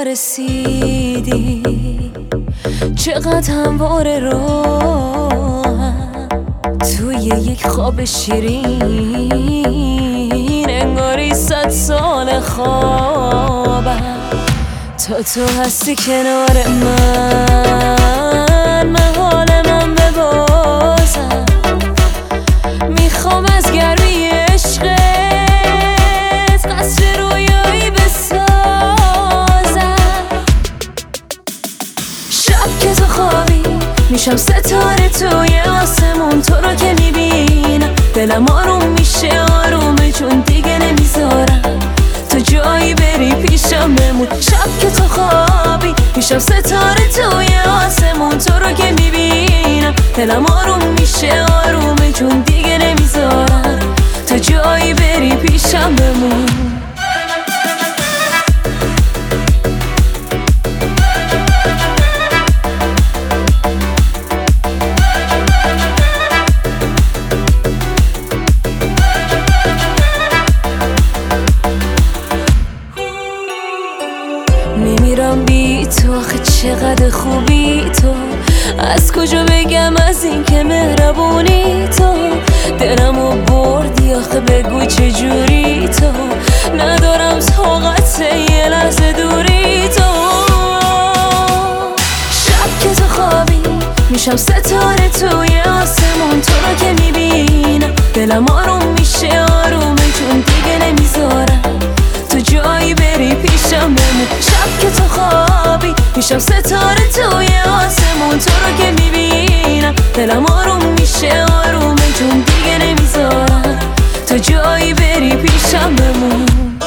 رسیدی، چقدر همواره راهم توی یک خواب شیرین، انگاری 100 سال خوابم. تو هستی کنار من حال من ببازم، میخوام از گرمی عشقت قصر رویایی بسازم. شب که تو خوابی میشم ستاره توی آسمون، تو رو که میبینم دلم آروم میشه آرومه، چون دیگه نمیذارم تو جایی بری پیشم بمون. شب که تو خوابی میشم ستاره توی آسمون، تو رو که میبینم دلم آروم میشه آرومه، چون دیگه نمیذارم تو جایی بری پیشم بمون. میمیرم بی تو، آخه چقدر خوبی تو، از کجا بگم از این که مهربونی تو، دلمو بردی آخه بگو چجوری تو، ندارم طاقت یه لحظه دوری تو. شب که تو خوابی میشم ستاره توی آسمون، تو رو که میبینم دلم آروم میشه آرومه، چون دیگه نمیذارم تو جایی بری پیشم بمون. شب که تو خوابی میشم ستاره توی آسمون، تو رو که میبینم دلم آروم میشه آرومه، چون دیگه نمیذارم تو جایی بری پیشم بمون.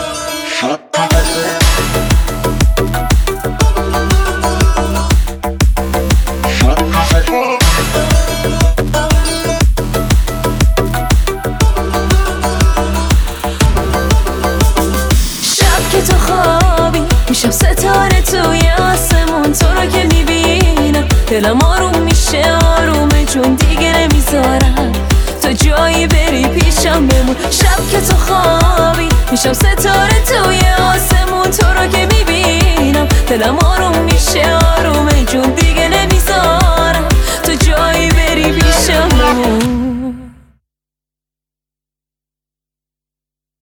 تو خوابی میشم ستاره توی آسمون، تو رو که میبینم دلم آروم میشه آرومه، چون دیگه نمیذارم تو جایی بری پیشم بمون. شب که تو خوابی میشم ستاره توی آسمون، تو رو که میبینم دلم آروم میشه آرومه، چون دیگه نمیذارم